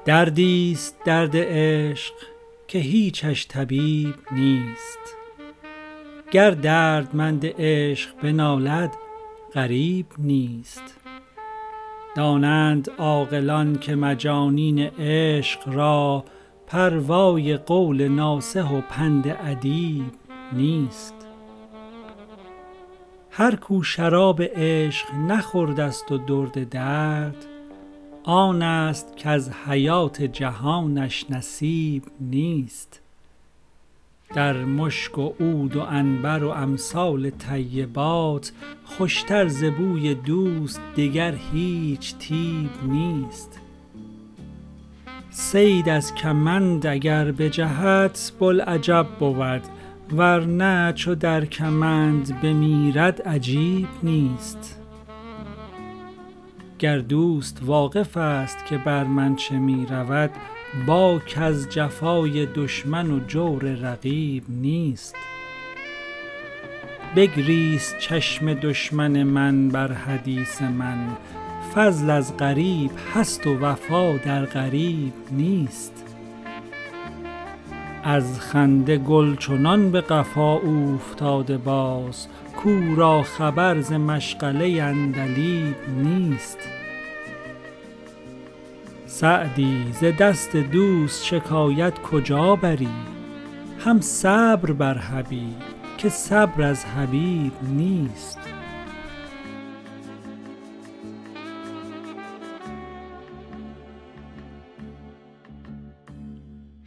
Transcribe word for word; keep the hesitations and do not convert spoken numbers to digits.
دردیست درد عشق که هیچش طبیب نیست. گر دردمند عشق بنالد غریب نیست. دانند عاقلان که مجانین عشق را پروای قول ناصح و پند ادیب نیست. هر کو شراب عشق نخورده است و درد درد، آن است کز حیات جهانش نصیب نیست. در مشک و عود و عنبر و امثال طیبات، خوشتر ز بوی دوست دگر هیچ طیب نیست. صید از کمند اگر بجهد بوالعجب بود، ورنه چو در کمند بمیرد عجیب نیست. گر دوست واقف است که بر من چه می رود، باک از جفای دشمن و جور رقیب نیست. بگریست چشم دشمن من بر حدیث من، فضل از غریب هست و وفا در غریب نیست. از خنده گل چنان به قفا اوفتاده باز، کو را خبر ز مشغله عندلیب نیست. سعدی ز دست دوست شکایت کجا بری، هم صبر بر حبیب که صبر از حبیب نیست.